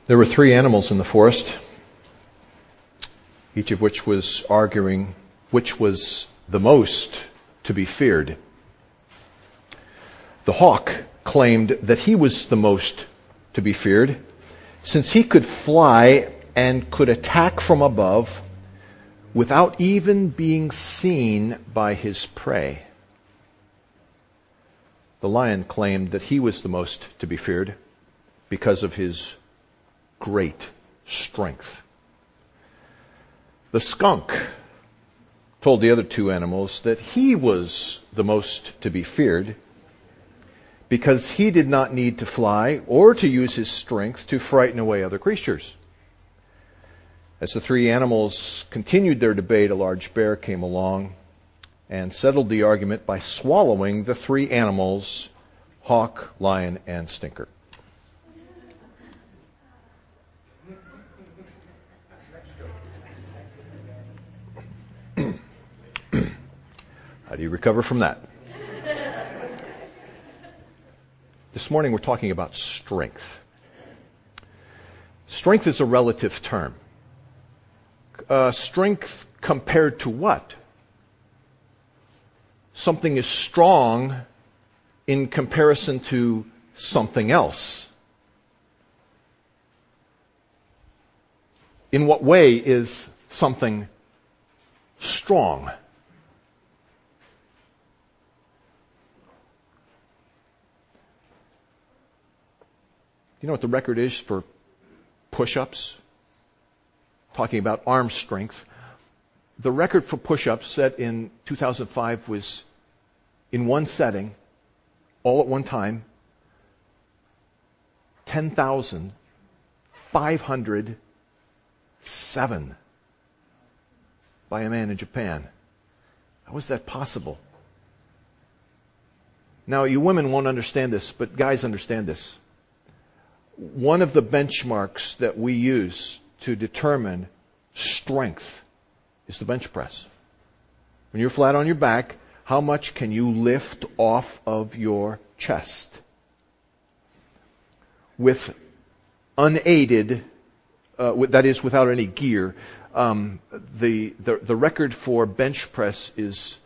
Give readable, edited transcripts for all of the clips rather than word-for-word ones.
There were three animals in the forest, each of which was arguing which was the most to be feared. The hawk claimed that he was the most to be feared, since he could fly and could attack from above without even being seen by his prey. The lion claimed that he was the most to be feared because of his great strength. The skunk told the other two animals that he was the most to be feared because he did not need to fly or to use his strength to frighten away other creatures. As the three animals continued their debate, a large bear came along and settled the argument by swallowing the three animals, hawk, lion, and stinker. How do you recover from that? This morning we're talking about strength. Strength is a relative term. Strength compared to what? Something is strong in comparison to something else. In what way is something strong? You know what the record is for push-ups? Talking about arm strength. The record for push-ups set in 2005 was, in one setting, all at one time, 10,507 by a man in Japan. How was that possible? Now, you women won't understand this, but guys understand this. One of the benchmarks that we use to determine strength is the bench press. When you're flat on your back, how much can you lift off of your chest? With unaided, that is without any gear, the record for bench press is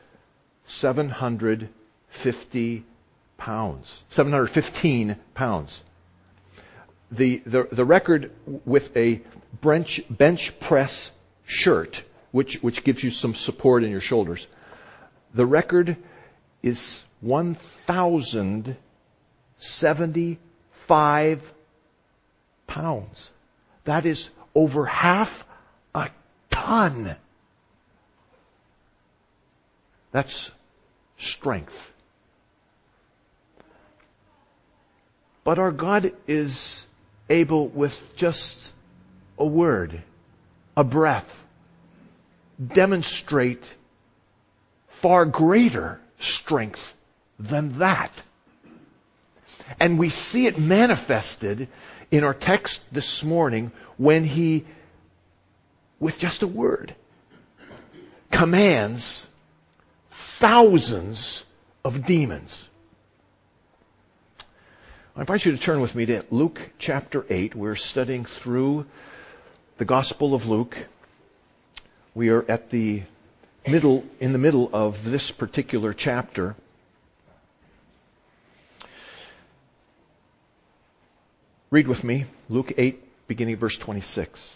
750 pounds. 715 pounds. The record with a bench press shirt, which gives you some support in your shoulders, the record is 1,075 pounds. That is over half a ton. That's strength. But our God is able, with just a word, a breath, demonstrate far greater strength than that. And we see it manifested in our text this morning when He, with just a word, commands thousands of demons. I invite you to turn with me to Luke chapter 8. We're studying through the Gospel of Luke. We are in the middle of this particular chapter. Read with me, Luke 8, beginning verse 26.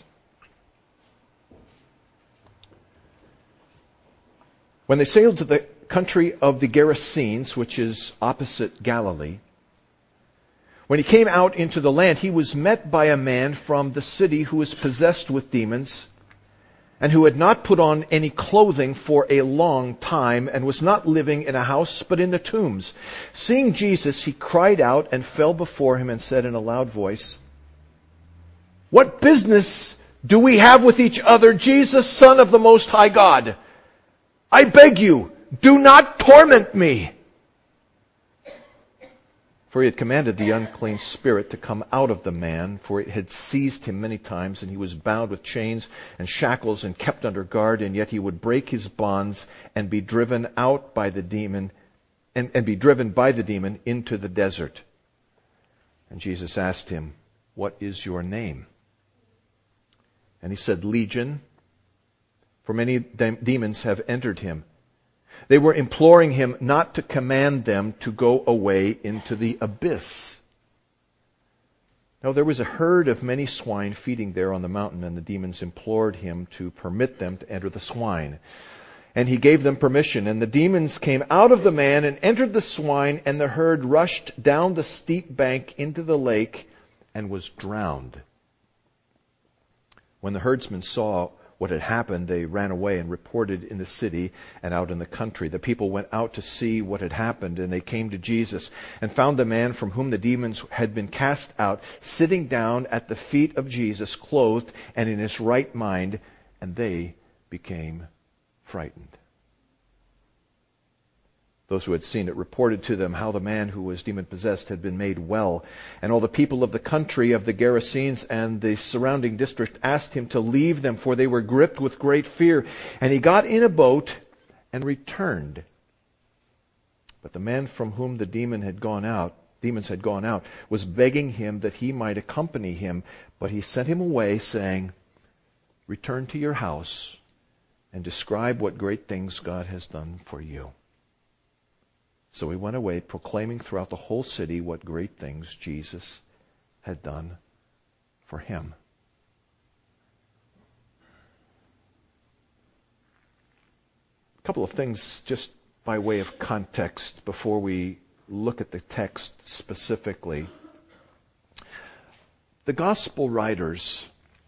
When they sailed to the country of the Gerasenes, which is opposite Galilee, when he came out into the land, he was met by a man from the city who was possessed with demons, and who had not put on any clothing for a long time, and was not living in a house, but in the tombs. Seeing Jesus, he cried out and fell before him and said in a loud voice, "What business do we have with each other, Jesus, Son of the Most High God? I beg you, do not torment me." For he had commanded the unclean spirit to come out of the man, for it had seized him many times, and he was bound with chains and shackles and kept under guard, and yet he would break his bonds and be driven out by the demon, and be driven by the demon into the desert. And Jesus asked him, "What is your name?" And he said, Legion, for many demons have entered him. They were imploring him not to command them to go away into the abyss. Now there was a herd of many swine feeding there on the mountain, and the demons implored him to permit them to enter the swine. And he gave them permission, and the demons came out of the man and entered the swine, and the herd rushed down the steep bank into the lake and was drowned. When the herdsmen saw what had happened, they ran away and reported in the city and out in the country. The people went out to see what had happened, and they came to Jesus and found the man from whom the demons had been cast out sitting down at the feet of Jesus, clothed and in his right mind, and they became frightened. Those who had seen it reported to them how the man who was demon-possessed had been made well. And all the people of the country of the Gerasenes and the surrounding district asked him to leave them, for they were gripped with great fear. And he got in a boat and returned. But the man from whom the demons had gone out, was begging him that he might accompany him. But he sent him away, saying, Return to your house and describe what great things God has done for you. So he went away, proclaiming throughout the whole city what great things Jesus had done for him. A couple of things just by way of context before we look at the text specifically. The gospel writers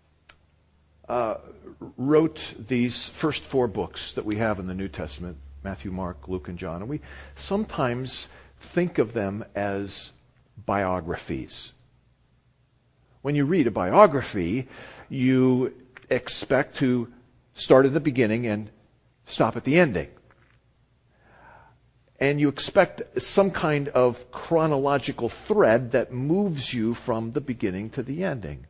wrote these first 4 books that we have in the New Testament, Matthew, Mark, Luke, and John. And we sometimes think of them as biographies. When you read a biography, you expect to start at the beginning and stop at the ending. And you expect some kind of chronological thread that moves you from the beginning to the ending.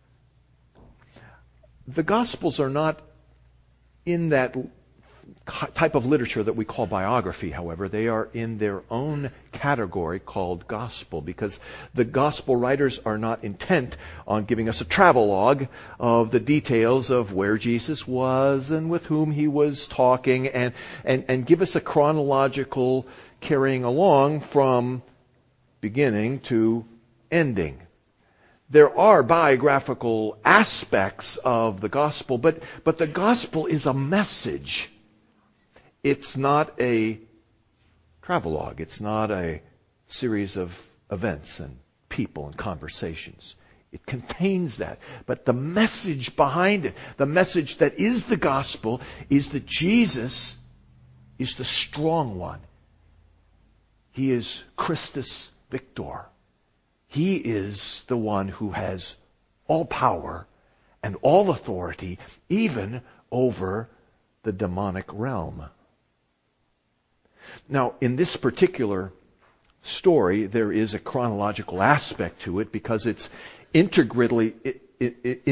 The Gospels are not in that type of literature that we call biography, however. They are in their own category called gospel, because the gospel writers are not intent on giving us a travelogue of the details of where Jesus was and with whom he was talking, and give us a chronological carrying along from beginning to ending. There are biographical aspects of the gospel, but the gospel is a message. It's not a travelogue. It's not a series of events and people and conversations. It contains that. But the message behind it, the message that is the gospel, is that Jesus is the strong one. He is Christus Victor. He is the one who has all power and all authority, even over the demonic realm. Now, in this particular story, there is a chronological aspect to it because it's integrally, that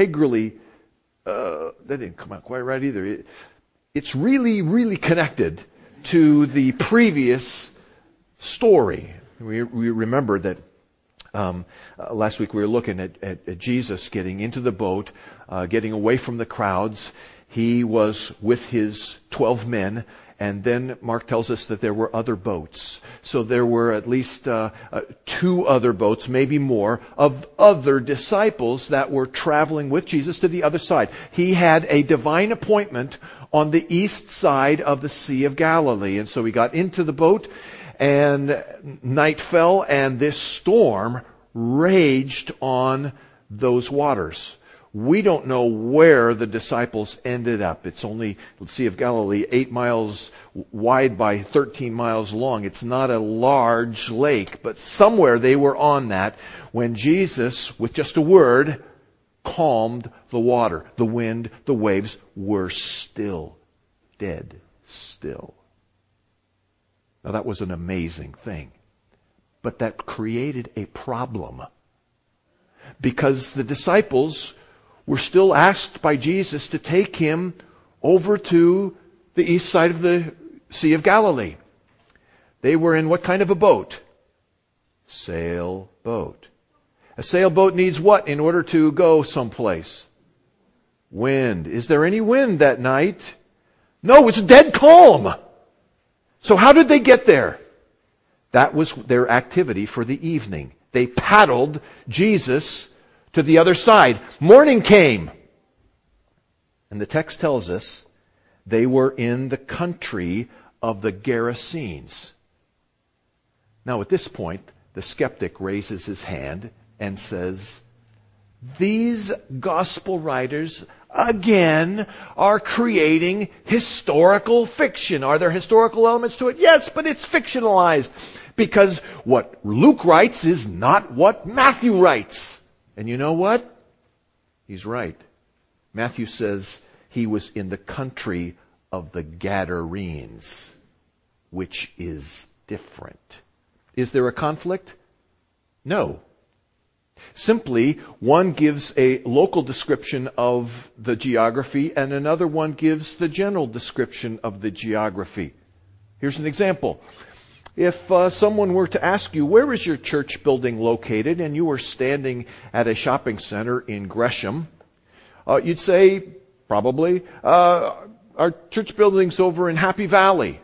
didn't come out quite right either. It's really, really connected to the previous story. We remember that last week we were looking at Jesus getting into the boat, getting away from the crowds. He was with his 12 men. And then Mark tells us that there were other boats. So there were at least 2 other boats, maybe more, of other disciples that were traveling with Jesus to the other side. He had a divine appointment on the east side of the Sea of Galilee. And so he got into the boat, and night fell, and this storm raged on those waters. We don't know where the disciples ended up. It's only the Sea of Galilee, 8 miles wide by 13 miles long. It's not a large lake, but somewhere they were on that when Jesus, with just a word, calmed the water. The wind, the waves were still, dead still. Now that was an amazing thing. But that created a problem. Because the disciples were still asked by Jesus to take him over to the east side of the Sea of Galilee. They were in what kind of a boat? Sailboat. A sailboat needs what in order to go someplace? wind. Is there any wind that night? No, it's dead calm. So how did they get there? That was their activity for the evening. They paddled Jesus to the other side. Morning came. And the text tells us they were in the country of the Gerasenes. Now at this point, the skeptic raises his hand and says, these gospel writers, again, are creating historical fiction. Are there historical elements to it? Yes, but it's fictionalized. Because what Luke writes is not what Matthew writes. And you know what? He's right. Matthew says he was in the country of the Gadarenes, which is different. Is there a conflict? No. Simply, one gives a local description of the geography and another one gives the general description of the geography. Here's an example. If someone were to ask you, where is your church building located, and you were standing at a shopping center in Gresham, you'd say, probably, our church building's over in Happy Valley.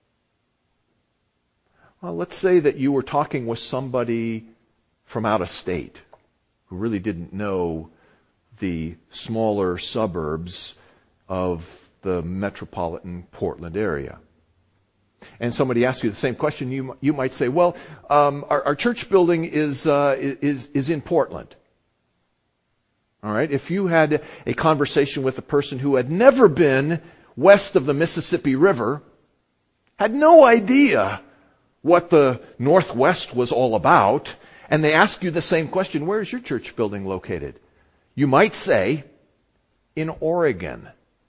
Well, let's say that you were talking with somebody from out of state who really didn't know the smaller suburbs of the metropolitan Portland area. And somebody asks you the same question, you might say, well, our church building is in Portland. All right? If you had a conversation with a person who had never been west of the Mississippi River, had no idea what the Northwest was all about, and they ask you the same question, where is your church building located? You might say, in Oregon.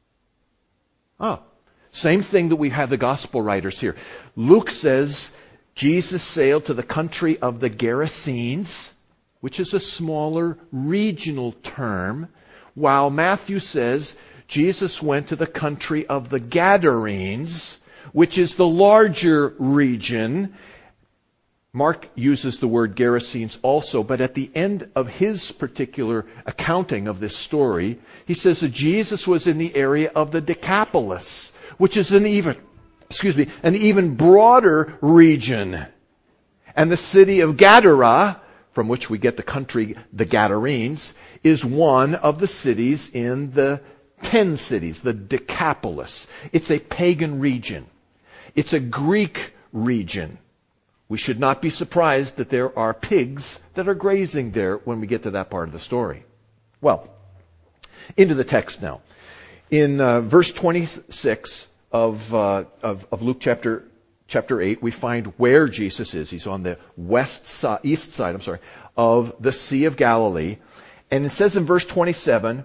Same thing that we have the gospel writers here. Luke says Jesus sailed to the country of the Gerasenes, which is a smaller regional term, while Matthew says Jesus went to the country of the Gadarenes, which is the larger region. Mark uses the word Gerasenes also, but at the end of his particular accounting of this story, he says that Jesus was in the area of the Decapolis, which is an even broader region. And the city of Gadara, from which we get the country, the Gadarenes, is one of the cities in the 10 cities, the Decapolis. It's a pagan region. It's a Greek region. We should not be surprised that there are pigs that are grazing there when we get to that part of the story. Well, into the text now. In verse 26 of Luke chapter 8, we find where Jesus is. He's on the east side of the Sea of Galilee. And it says in verse 27,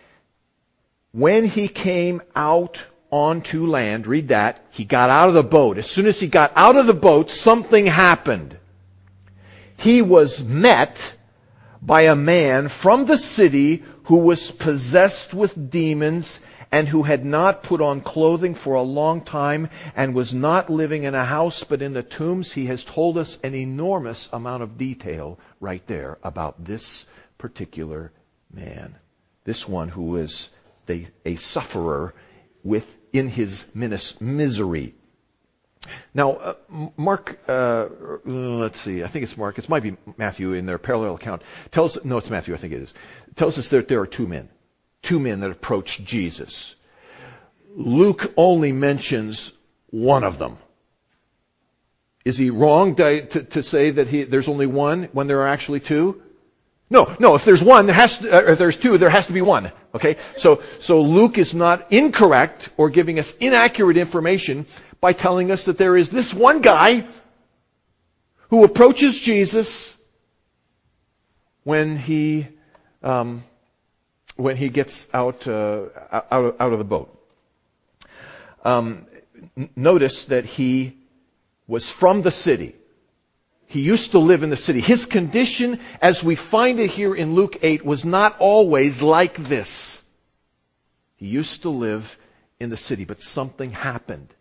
when he came out onto land, read that, he got out of the boat. As soon as he got out of the boat, something happened. He was met by a man from the city who was possessed with demons and who had not put on clothing for a long time and was not living in a house but in the tombs. He has told us an enormous amount of detail right there about this particular man. This one who is a sufferer in his misery. Now, Mark, let's see, I think it's Mark, it might be Matthew in their parallel account, it's Matthew, I think it is, tells us that there are two men that approached Jesus. Luke only mentions one of them. Is he wrong to say that there's only one when there are actually two? No, if there's one, if there's two, there has to be one. Okay? So Luke is not incorrect or giving us inaccurate information by telling us that there is this one guy who approaches Jesus when he gets out of the boat. Notice that he was from the city. He used to live in the city. His condition, as we find it here in Luke 8, was not always like this. He used to live in the city, but something happened.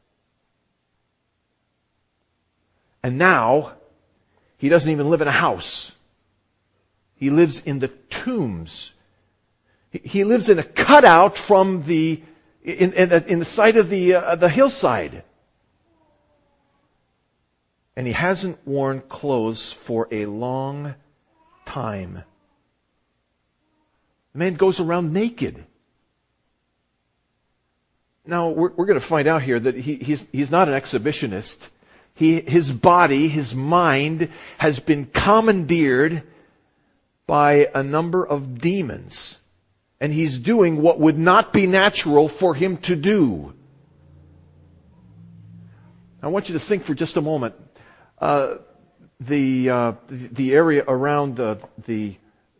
And now, he doesn't even live in a house. He lives in the tombs. He lives in a cutout from in the side of the hillside. And he hasn't worn clothes for a long time. The man goes around naked. Now, we're going to find out here that he's not an exhibitionist. His body, his mind, has been commandeered by a number of demons. And he's doing what would not be natural for him to do. I want you to think for just a moment. The area around the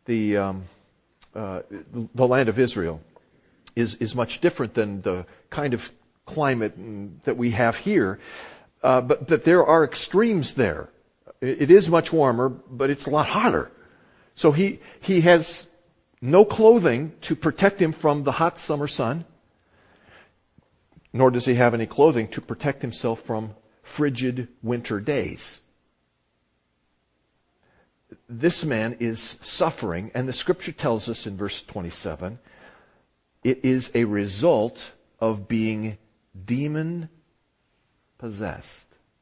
land of Israel is much different than the kind of climate that we have here. But there are extremes there. It is much warmer, but it's a lot hotter. So he has no clothing to protect him from the hot summer sun, nor does he have any clothing to protect himself from frigid winter days. This man is suffering, and the scripture tells us in verse 27, it is a result of being demon possessed.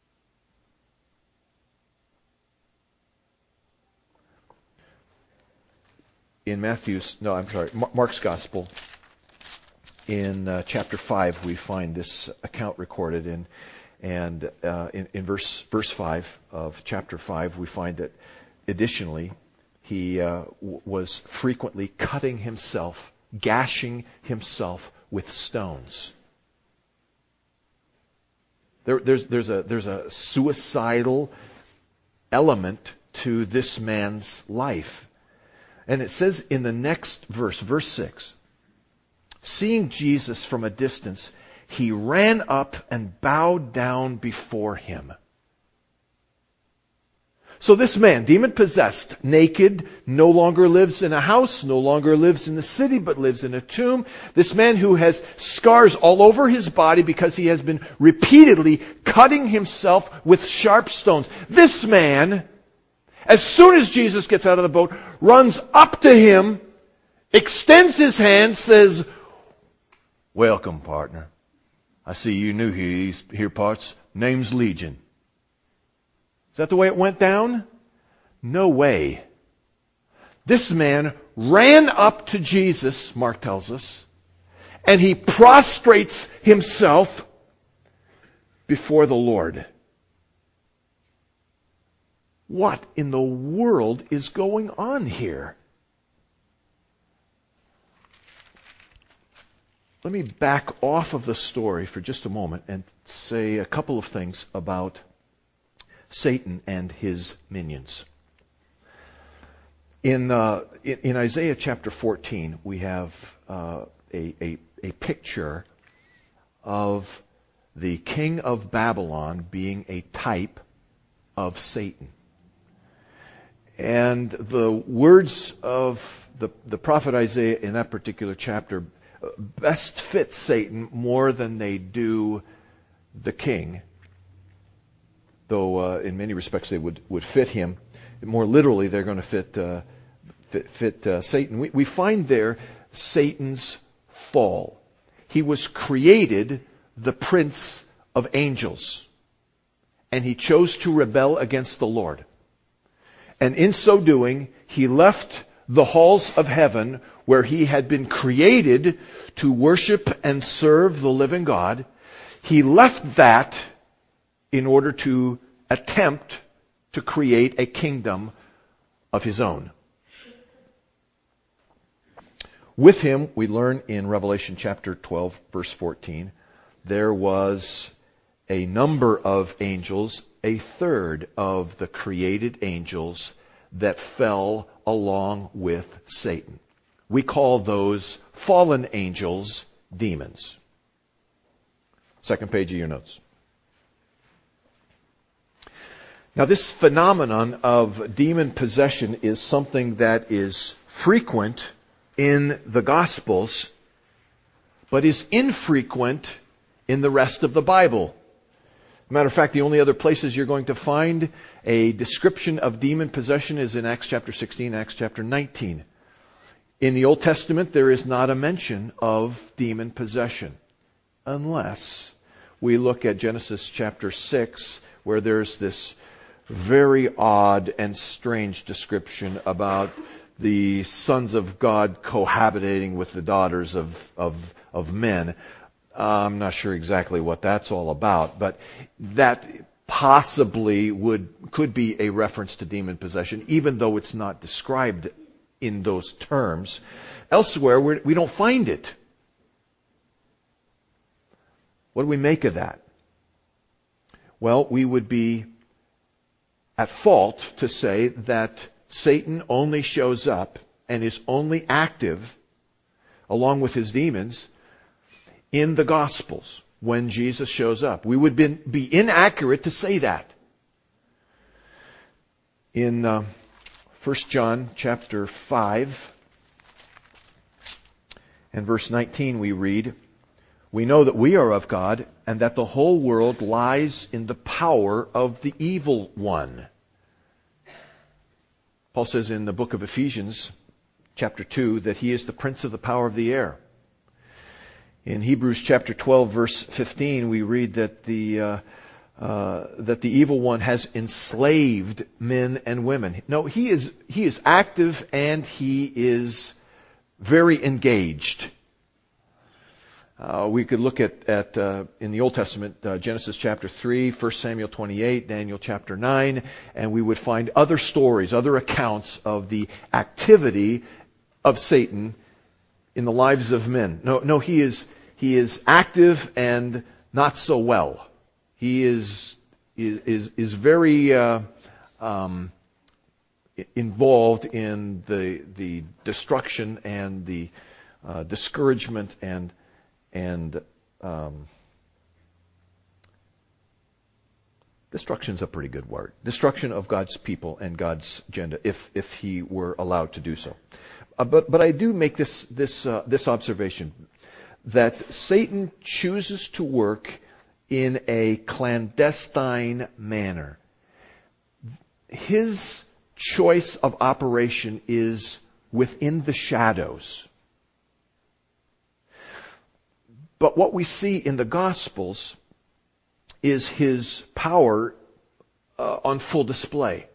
In Mark's Gospel, in chapter 5, we find this account recorded, and in verse 5 of chapter 5, we find that additionally, he was frequently cutting himself, gashing himself with stones. There's a suicidal element to this man's life. And it says in the next verse, verse 6, seeing Jesus from a distance, he ran up and bowed down before him. So this man, demon-possessed, naked, no longer lives in a house, no longer lives in the city, but lives in a tomb. This man who has scars all over his body because he has been repeatedly cutting himself with sharp stones. This man, as soon as Jesus gets out of the boat, runs up to him, extends his hand, says, "Welcome, partner. I see you new here parts. Name's Legion." Is that the way it went down? No way. This man ran up to Jesus, Mark tells us, and he prostrates himself before the Lord. What in the world is going on here? Let me back off of the story for just a moment and say a couple of things about Satan and his minions. In Isaiah chapter 14, we have a picture of the king of Babylon being a type of Satan. And the words of the prophet Isaiah in that particular chapter best fit Satan more than they do the king. Though in many respects they would fit him. More literally, they're going to fit Satan. We find there Satan's fall. He was created the prince of angels. And he chose to rebel against the Lord. And in so doing, he left the halls of heaven where he had been created to worship and serve the living God. He left that in order to attempt to create a kingdom of his own. With him, we learn in Revelation chapter 12, verse 14, there was a number of angels, a third of the created angels that fell along with Satan. We call those fallen angels demons. Second page of your notes. Now, this phenomenon of demon possession is something that is frequent in the Gospels, but is infrequent in the rest of the Bible. Matter of fact, the only other places you're going to find a description of demon possession is in Acts chapter 16, Acts chapter 19. In the Old Testament, there is not a mention of demon possession, unless we look at Genesis chapter 6, where there's this very odd and strange description about the sons of God cohabitating with the daughters of men. I'm not sure exactly what that's all about, but that possibly could be a reference to demon possession, even though it's not described in those terms. Elsewhere, we don't find it. What do we make of that? Well, we would be at fault to say that Satan only shows up and is only active, along with his demons, in the Gospels when Jesus shows up. We would be inaccurate to say that. In 1 John chapter 5 and verse 19 we read, "We know that we are of God, and that the whole world lies in the power of the evil one." Paul says in the book of Ephesians, chapter 2, that he is the prince of the power of the air. In Hebrews chapter 12, verse 15, we read that the evil one has enslaved men and women. No, he is active and he is very engaged. We could look at in the Old Testament, Genesis chapter 3, 1 Samuel 28, Daniel chapter 9, and we would find other stories, other accounts of the activity of Satan in the lives of men. No, he is active and not so well. He is very involved in the destruction and the discouragement and destruction's a pretty good word. Destruction of God's people and God's agenda, if he were allowed to do so. But I do make this observation, that Satan chooses to work in a clandestine manner. His choice of operation is within the shadows. But what we see in the Gospels is his power on full display.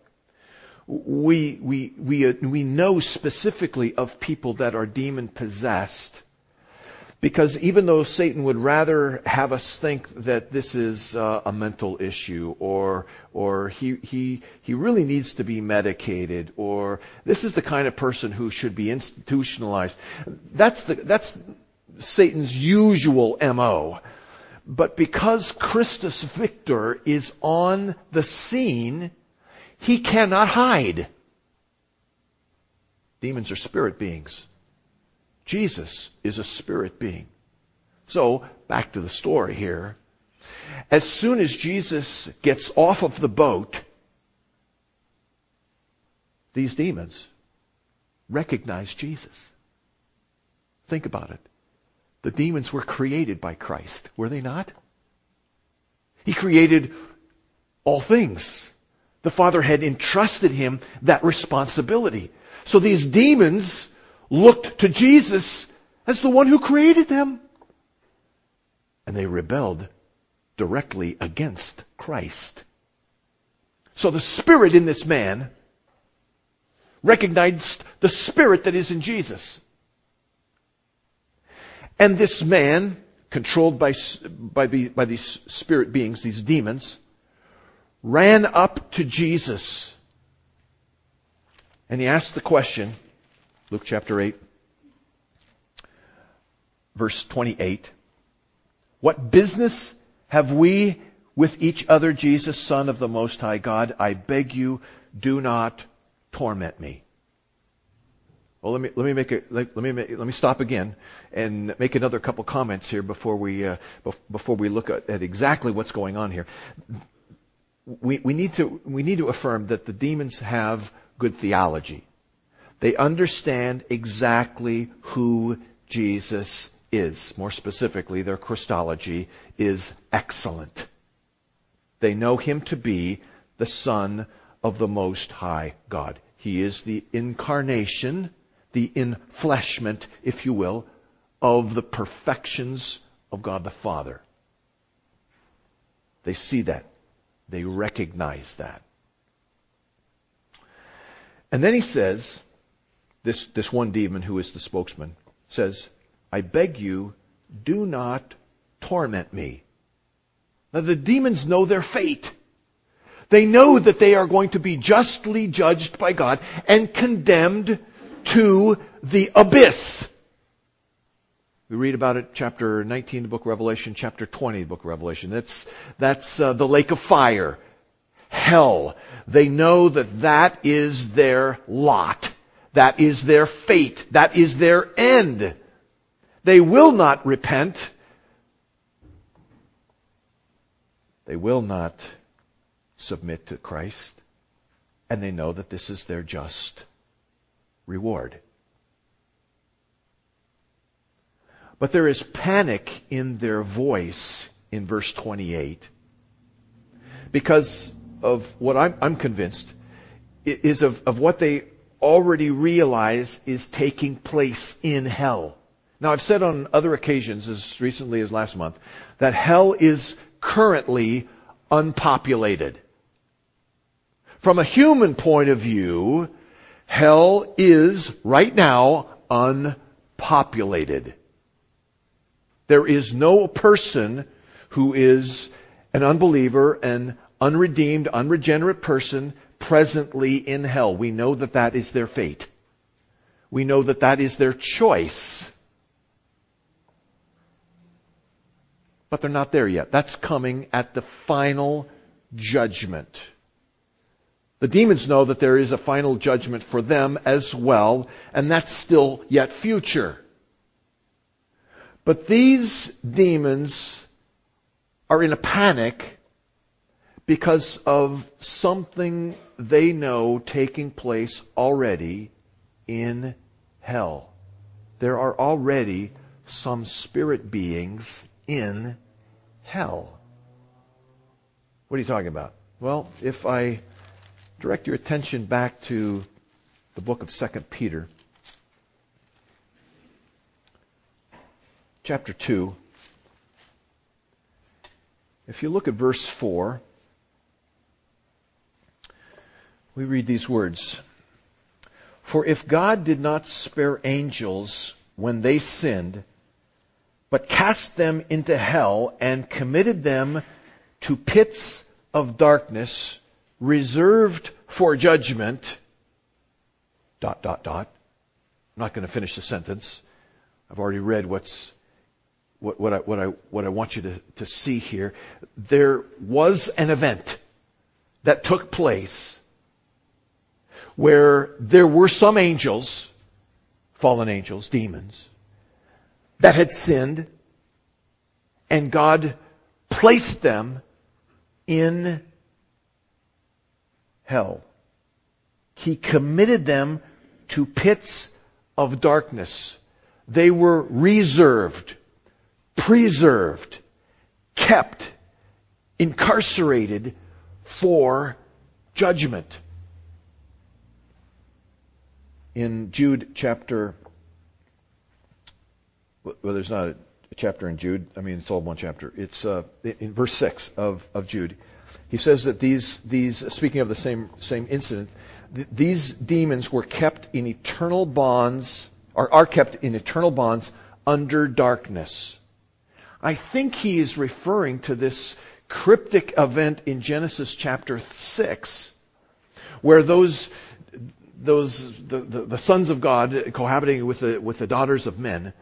We know specifically of people that are demon possessed, because even though Satan would rather have us think that this is a mental issue, or he really needs to be medicated, or this is the kind of person who should be institutionalized. That's Satan's usual MO. But because Christus Victor is on the scene, he cannot hide. Demons are spirit beings. Jesus is a spirit being. So, back to the story here. As soon as Jesus gets off of the boat, these demons recognize Jesus. Think about it. The demons were created by Christ, were they not? He created all things. The Father had entrusted him that responsibility. So these demons looked to Jesus as the one who created them. And they rebelled directly against Christ. So the spirit in this man recognized the spirit that is in Jesus. And this man, controlled by these spirit beings, these demons, ran up to Jesus. And he asked the question, Luke chapter 8, verse 28, "What business have we with each other, Jesus, Son of the Most High God? I beg you, do not torment me." Well, let me stop again and make another couple comments here before we look at exactly what's going on here. We need to affirm that the demons have good theology. They understand exactly who Jesus is. More specifically, their Christology is excellent. They know him to be the Son of the Most High God. He is the incarnation, the enfleshment, if you will, of the perfections of God the Father. They see that. They recognize that. And then he says, this one demon who is the spokesman says, I beg you, do not torment me. Now the demons know their fate. They know that they are going to be justly judged by God and condemned to the abyss. We read about it, chapter 19, the book of Revelation, chapter 20, the book of Revelation. That's the lake of fire, hell. They know that is their lot. That is their fate. That is their end. They will not repent. They will not submit to Christ. And they know that this is their just reward. But there is panic in their voice in verse 28 because of what I'm convinced is of what they already realize is taking place in hell. Now, I've said on other occasions, as recently as last month, that hell is currently unpopulated. From a human point of view, hell is right now unpopulated. There is no person who is an unbeliever, an unredeemed, unregenerate person presently in hell. We know that is their fate. We know that is their choice. But they're not there yet. That's coming at the final judgment. The demons know that there is a final judgment for them as well, and that's still yet future. But these demons are in a panic because of something they know taking place already in hell. There are already some spirit beings in hell. What are you talking about? Well, if I direct your attention back to the book of 2 Peter, chapter 2, if you look at verse 4, we read these words. For if God did not spare angels when they sinned, but cast them into hell and committed them to pits of darkness reserved for judgment, ... I'm not going to finish the sentence. I've already read what I want you to see here. There was an event that took place where there were some angels, fallen angels, demons, that had sinned, and God placed them in hell. He committed them to pits of darkness. They were reserved, preserved, kept, incarcerated for judgment. In Jude chapter, well, there's not a chapter in Jude. I mean, it's all one chapter. It's in verse 6 of Jude. He says that these speaking of the same incident, these demons were kept in eternal bonds, or are kept in eternal bonds under darkness. I think he is referring to this cryptic event in Genesis chapter 6, where the sons of God cohabitating with the daughters of men,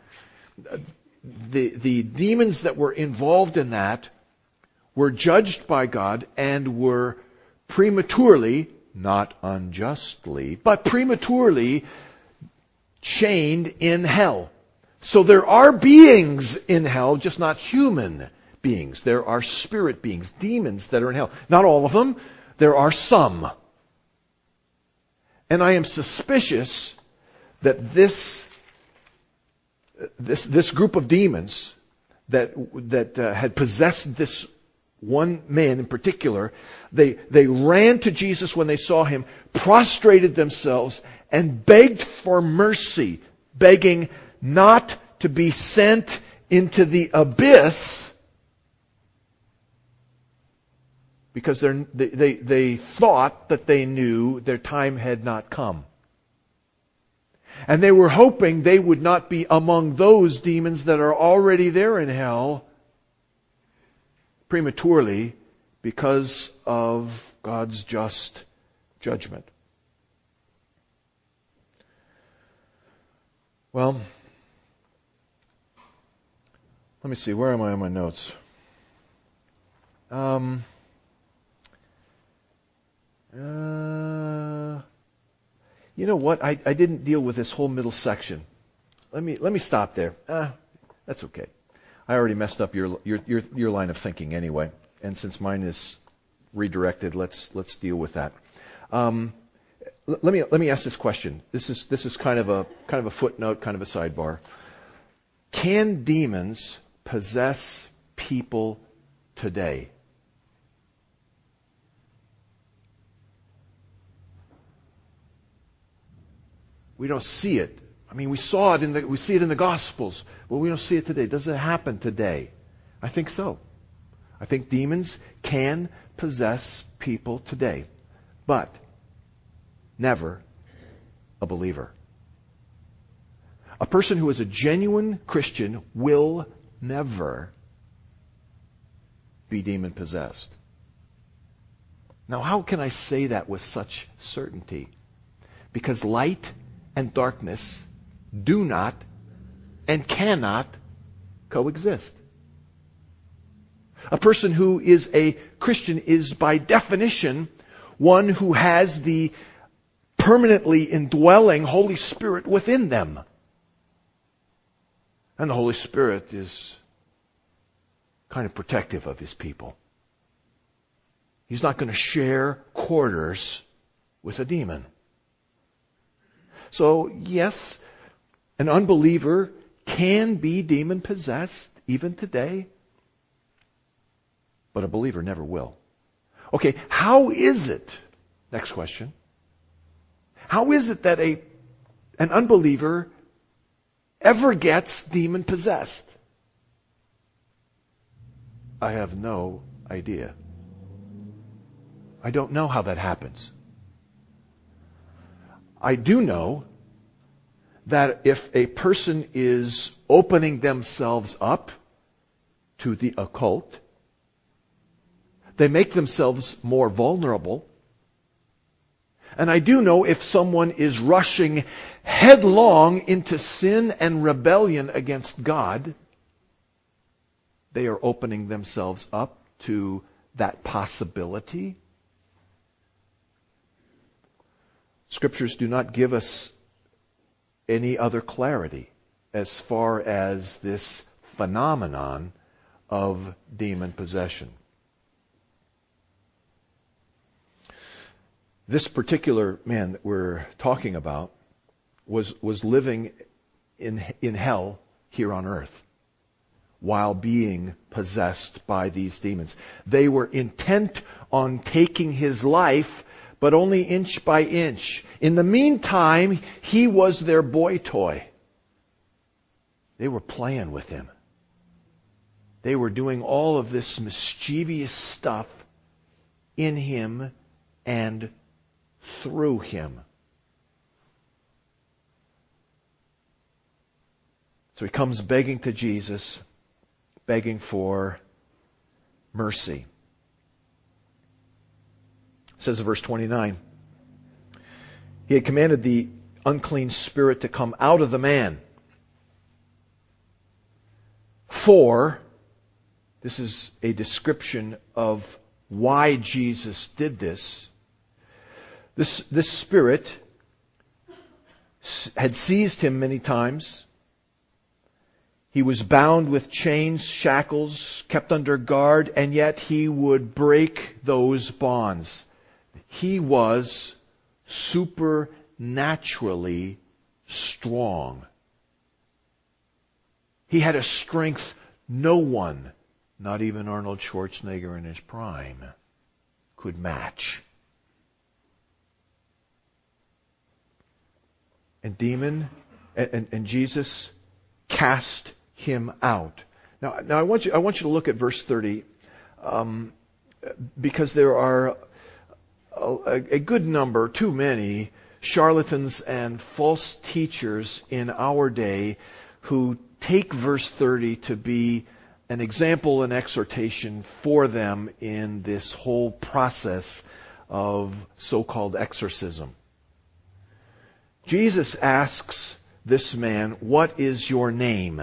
the demons that were involved in that were judged by God and were prematurely, not unjustly, but prematurely chained in hell. So there are beings in hell, just not human beings. There are spirit beings, demons that are in hell. Not all of them. There are some. And I am suspicious that this group of demons that had possessed this one man in particular, they ran to Jesus when they saw him, prostrated themselves, and begged for mercy, begging not to be sent into the abyss, because they thought that they knew their time had not come. And they were hoping they would not be among those demons that are already there in hell prematurely because of God's just judgment. Well, let me see, where am I on my notes? You know what? I didn't deal with this whole middle section. Let me stop there. That's okay. I already messed up your line of thinking anyway, and since mine is redirected, let's deal with that. Let me ask this question. This is kind of a footnote, kind of a sidebar. Can demons possess people today? We don't see it. I mean, we see it in the Gospels, but we don't see it today. Does it happen today? I think so. I think demons can possess people today, but never a believer. A person who is a genuine Christian will never be demon possessed. Now, how can I say that with such certainty? Because light and darkness do not and cannot coexist. A person who is a Christian is by definition one who has the permanently indwelling Holy Spirit within them. And the Holy Spirit is kind of protective of His people. He's not going to share quarters with a demon. So, yes, an unbeliever can be demon-possessed even today, but a believer never will. Okay, how is it, next question, how is it that an unbeliever ever gets demon-possessed? I have no idea. I don't know how that happens. I do know that if a person is opening themselves up to the occult, they make themselves more vulnerable. And I do know if someone is rushing headlong into sin and rebellion against God, they are opening themselves up to that possibility. Scriptures do not give us any other clarity as far as this phenomenon of demon possession. This particular man that we're talking about was living in hell here on earth while being possessed by these demons. They were intent on taking his life, but only inch by inch. In the meantime, he was their boy toy. They were playing with him. They were doing all of this mischievous stuff in him and through him. So he comes begging to Jesus, begging for mercy. It says in verse 29, he had commanded the unclean spirit to come out of the man. For, this is a description of why Jesus did this. This spirit had seized him many times. He was bound with chains, shackles, kept under guard, and yet he would break those bonds. He was supernaturally strong. He had a strength no one, not even Arnold Schwarzenegger in his prime, could match. And Jesus cast him out. Now I want you to look at verse 30, because there are a good number, too many, charlatans and false teachers in our day who take verse 30 to be an example and exhortation for them in this whole process of so-called exorcism. Jesus asks this man, "What is your name?"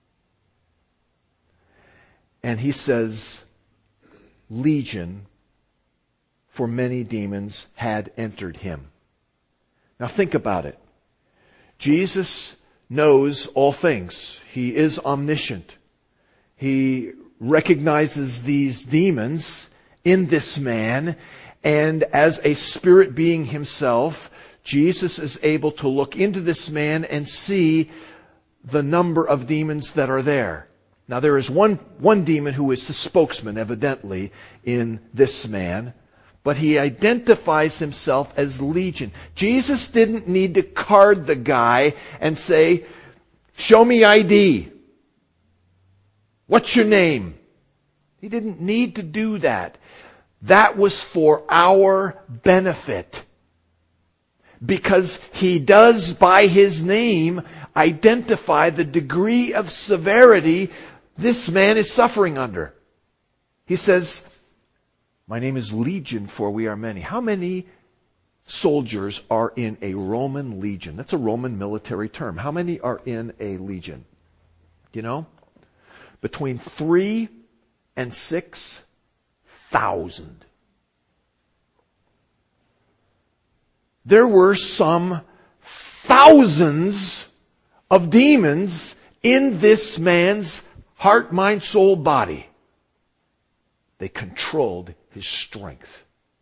And he says, "Legion," for many demons had entered him. Now think about it. Jesus knows all things. He is omniscient. He recognizes these demons in this man, and as a spirit being himself, Jesus is able to look into this man and see the number of demons that are there. Now there is one demon who is the spokesman, evidently, in this man, but he identifies himself as Legion. Jesus didn't need to card the guy and say, "Show me ID. What's your name?" He didn't need to do that. That was for our benefit. Because he does, by his name, identify the degree of severity this man is suffering under. He says, "My name is Legion, for we are many." How many soldiers are in a Roman legion? That's a Roman military term. How many are in a legion? You know? Between 3,000 and 6,000. There were some thousands of demons in this man's heart, mind, soul, body. They controlled his strength.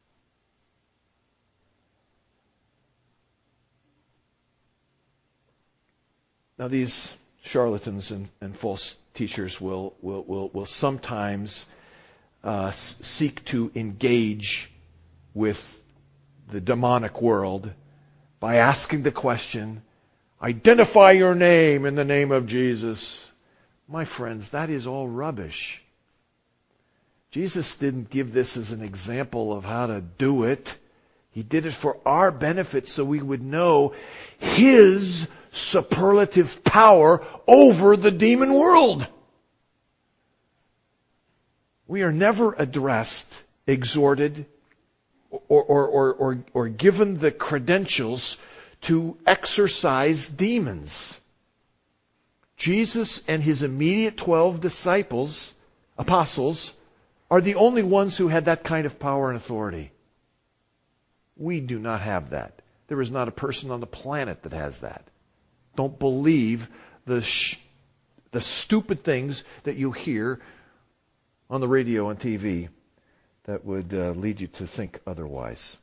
Now these charlatans and false teachers will sometimes seek to engage with the demonic world by asking the question, "Identify your name in the name of Jesus." My friends, that is all rubbish. Jesus didn't give this as an example of how to do it. He did it for our benefit so we would know His superlative power over the demon world. We are never addressed, exhorted, or given the credentials to exorcise demons. Jesus and His immediate 12 apostles, are the only ones who had that kind of power and authority. We do not have that. There is not a person on the planet that has that. Don't believe the stupid things that you hear on the radio and TV that would lead you to think otherwise.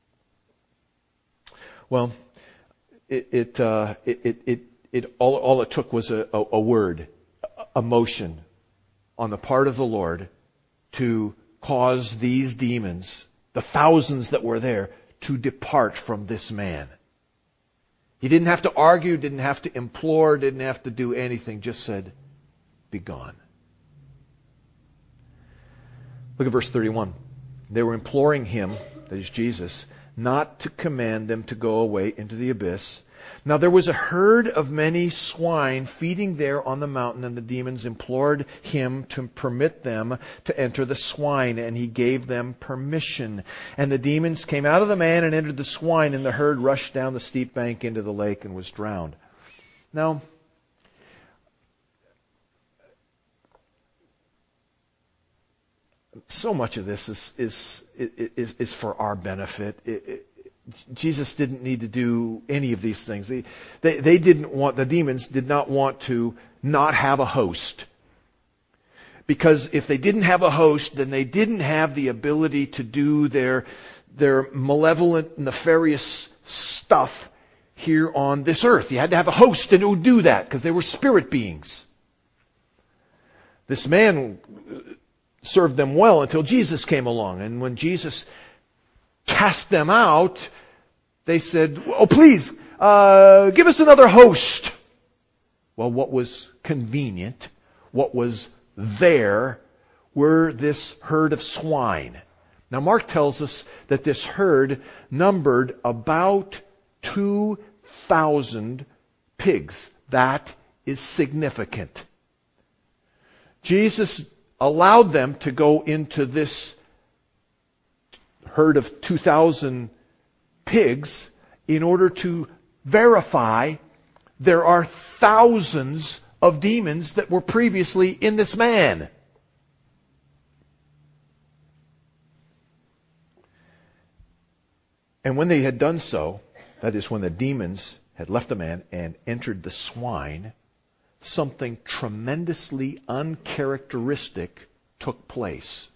Well, all it took was a word, a motion on the part of the Lord to cause these demons, the thousands that were there, to depart from this man. He didn't have to argue, didn't have to implore, didn't have to do anything, just said, "Be gone." Look at verse 31. They were imploring him, that is Jesus, not to command them to go away into the abyss. Now there was a herd of many swine feeding there on the mountain, and the demons implored him to permit them to enter the swine, and he gave them permission. And the demons came out of the man and entered the swine, and the herd rushed down the steep bank into the lake and was drowned. Now, so much of this is for our benefit. Jesus didn't need to do any of these things. The demons did not want to not have a host. Because if they didn't have a host, then they didn't have the ability to do their malevolent, nefarious stuff here on this earth. You had to have a host and it would do that because they were spirit beings. This man served them well until Jesus came along. And when Jesus cast them out, they said, "Oh, please, give us another host. Well, what was convenient, what was there, were this herd of swine. Now, Mark tells us that this herd numbered about 2,000 pigs. That is significant. Jesus allowed them to go into this herd of 2,000 pigs in order to verify there are thousands of demons that were previously in this man. And when they had done so, that is, when the demons had left the man and entered the swine, something tremendously uncharacteristic took place.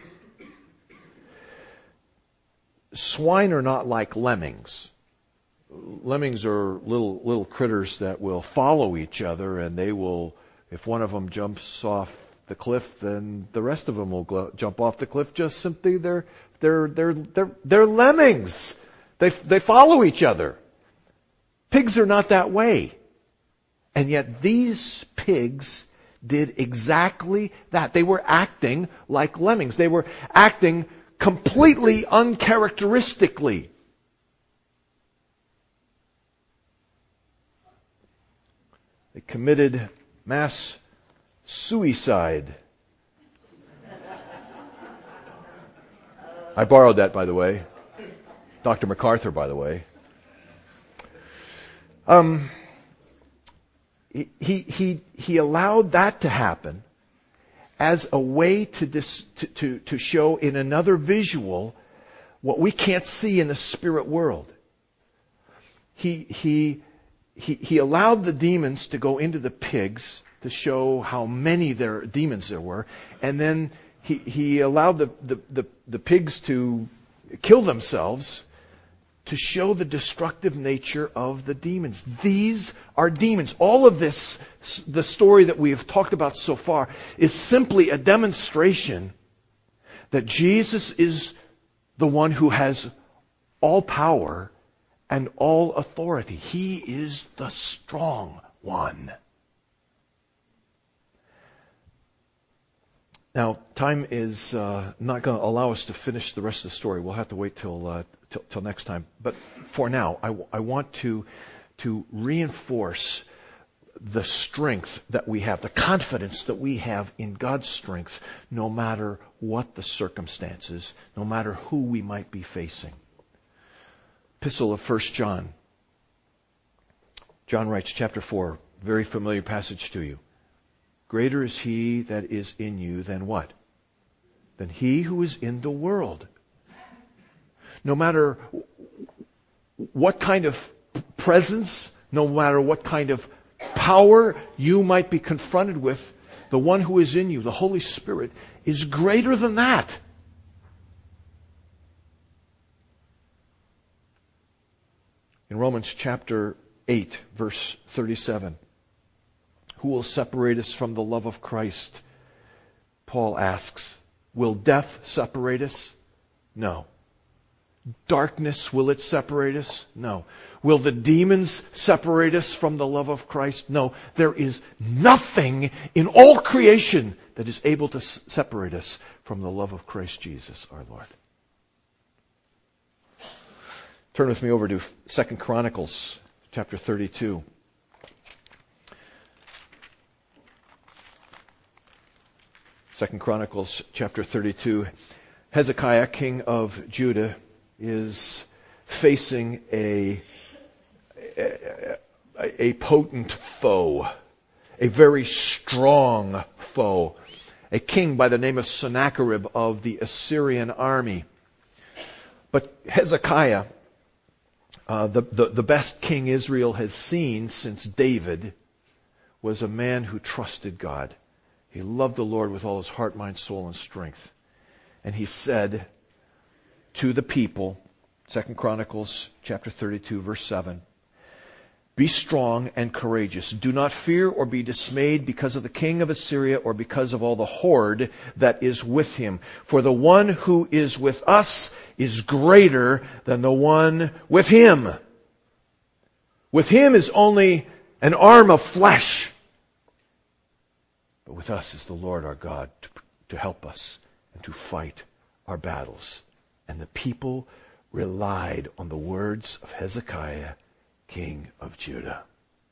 Swine are not like lemmings. Lemmings are little critters that will follow each other, and they will, if one of them jumps off the cliff, then the rest of them will jump off the cliff. Just simply, they're lemmings. They follow each other. Pigs are not that way. And yet these pigs did exactly that. They were acting like lemmings. They were acting completely uncharacteristically. They committed mass suicide. I borrowed that, by the way. Dr. MacArthur, by the way. He allowed that to happen as a way to show in another visual what we can't see in the spirit world. He allowed the demons to go into the pigs to show how many demons there were, and then he allowed the pigs to kill themselves to show the destructive nature of the demons. These are demons. All of this, the story that we have talked about so far, is simply a demonstration that Jesus is the one who has all power and all authority. He is the strong one. Now, time is not going to allow us to finish the rest of the story. We'll have to wait till next time. But for now, I want to reinforce the strength that we have, the confidence that we have in God's strength, no matter what the circumstances, no matter who we might be facing. Epistle of 1 John. John writes, chapter 4, very familiar passage to you. Greater is he that is in you than what? Than he who is in the world. No matter what kind of presence, no matter what kind of power you might be confronted with, the one who is in you, the Holy Spirit, is greater than that. In Romans chapter 8, verse 37, who will separate us from the love of Christ? Paul asks, will death separate us? No. Darkness, will it separate us? No. Will the demons separate us from the love of Christ? No. There is nothing in all creation that is able to separate us from the love of Christ Jesus, our Lord. Turn with me over to 2 Chronicles chapter 32. Second Chronicles chapter 32. Hezekiah, king of Judah, is facing a potent foe, a very strong foe, a king by the name of Sennacherib of the Assyrian army. But Hezekiah, the best king Israel has seen since David, was a man who trusted God. He loved the Lord with all his heart, mind, soul, and strength. And he said to the people, 2 Chronicles chapter 32, verse 7, be strong and courageous. Do not fear or be dismayed because of the king of Assyria or because of all the horde that is with him. For the one who is with us is greater than the one with him. With him is only an arm of flesh. But with us is the Lord our God to help us and to fight our battles. And the people relied on the words of Hezekiah, king of Judah.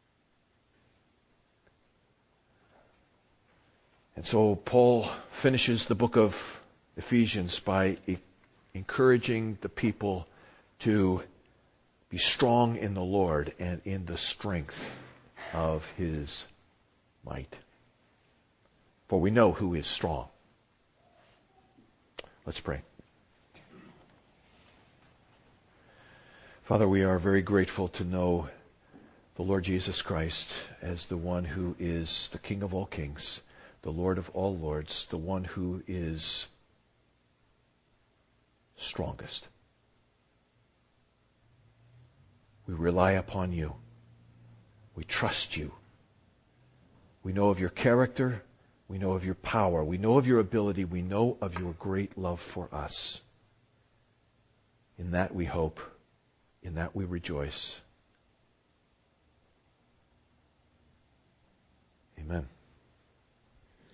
And so Paul finishes the book of Ephesians by encouraging the people to be strong in the Lord and in the strength of his might. For we know who is strong. Let's pray. Father, we are very grateful to know the Lord Jesus Christ as the one who is the King of all kings, the Lord of all lords, the one who is strongest. We rely upon you. We trust you. We know of your character. We know of your power. We know of your ability. We know of your great love for us. In that we hope. In that we rejoice. Amen.